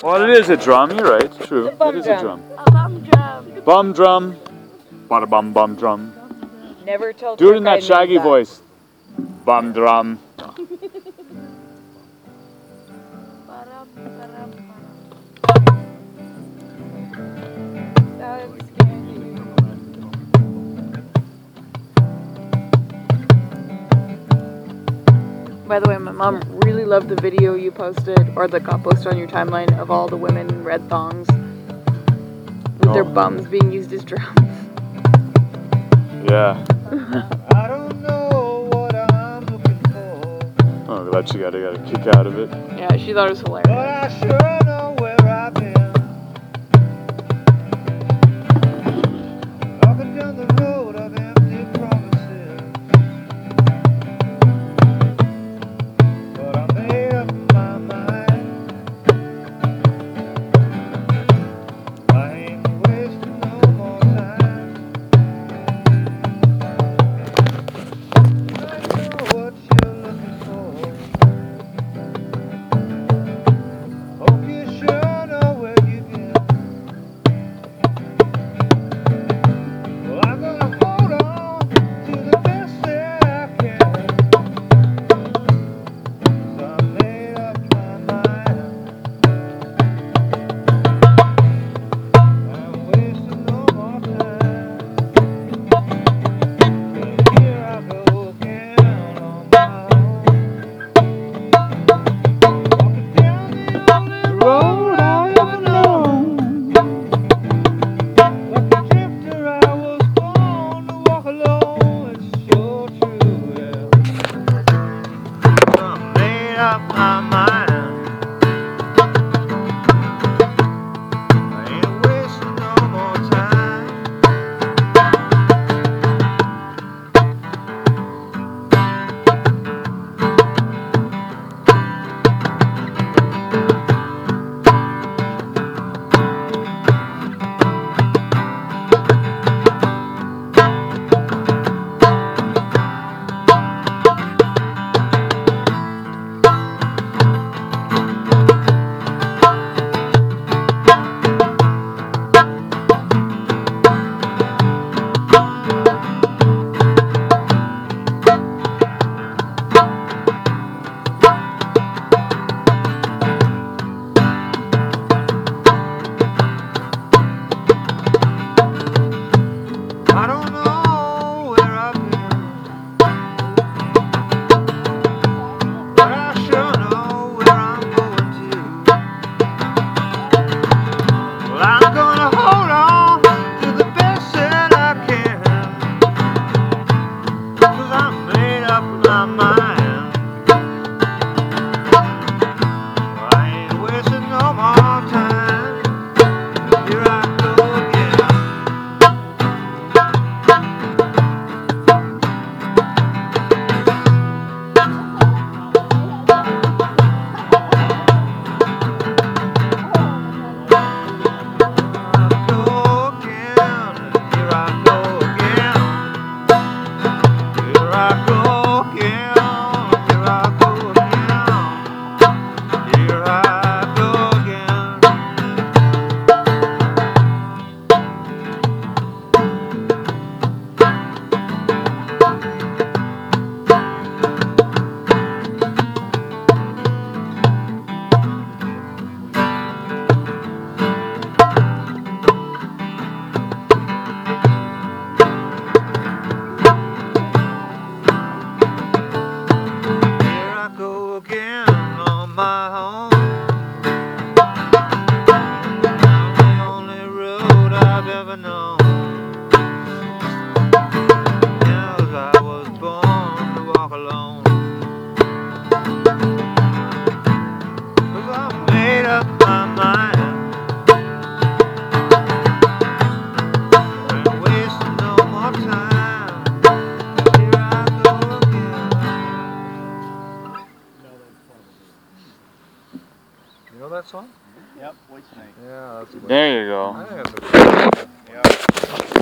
Well, it is a drum, you're right, true. It is a drum. A bum drum. Bum drum. Bada bum bum drum. Never told Do it in Kirk I that knew Shaggy that. voice. Bum drum. That was scary. By the way, my mom really loved the video you posted, or that got posted on your timeline, of all the women in red thongs with their bums being used as drums. Yeah. I don't know what I'm looking for, Oh, glad you got a kick out of it. Yeah, she thought it was hilarious. but I sure know where I've been. Walking down the road of empty promises, but I made up my mind. I ain't wasting no more time. I know what you're looking for. Hope you sure know where you've been. Well, I'm gonna hold on to the best that I can. 'Cause I made up my mind. I ain't wasting no more time. And here I go again on my own. Walking down the only road I've ever known. Like a drifter, I was born to walk alone. It's sure true, yeah. I made up my mind. I ain't wasting no more time. I don't know where I've been, but I sure know where I'm going to. Well, I'm gonna hold on to the best that I can, 'cause I made up my mind. I ain't wasting no more time. Here I go again. Again on my own. Down the only road I've ever known. As I was born to walk alone. 'Cause I made up my mind. I ain't wasting no more time. Here I go again. You know that song? Yep, White Snake. Yeah, that's a good one. There you go. I think that's a good one. Yeah.